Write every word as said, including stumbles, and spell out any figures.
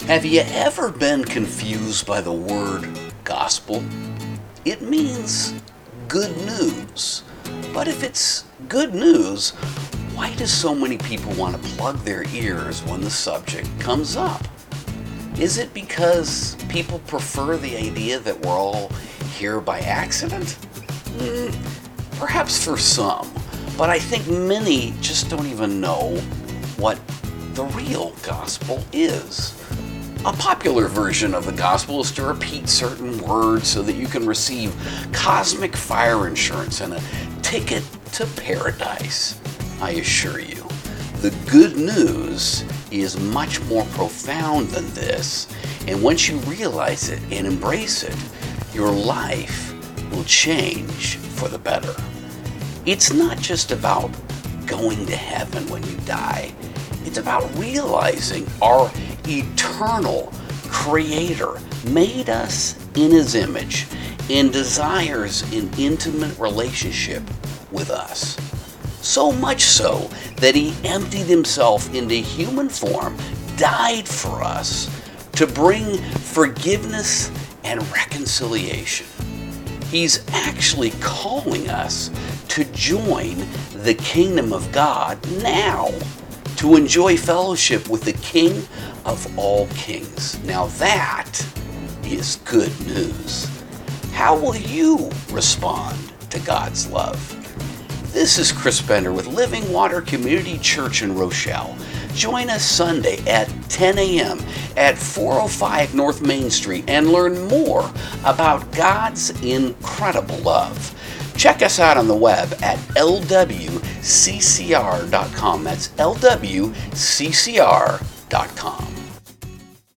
Have you ever been confused by the word gospel? It means good news. But if it's good news, why do so many people want to plug their ears when the subject comes up? Is it because people prefer the idea that we're all here by accident? Mm, perhaps for some, but I think many just don't even know what the real gospel is. A popular version of the gospel is to repeat certain words so that you can receive cosmic fire insurance and a ticket to paradise. I assure you, the good news is much more profound than this, and once you realize it and embrace it, your life will change for the better. It's not just about going to heaven when you die. It's about realizing our eternal Creator made us in His image and desires an intimate relationship with us. So much so that He emptied Himself into human form, died for us to bring forgiveness and reconciliation. He's actually calling us to join the kingdom of God now, to enjoy fellowship with the King of all kings. Now that is good news. How will you respond to God's love? This is Chris Bender with Living Water Community Church in Rochelle. Join us Sunday at ten a.m. at four oh five North Main Street and learn more about God's incredible love. Check us out on the web at L W C C R dot com. That's L W C C R dot com.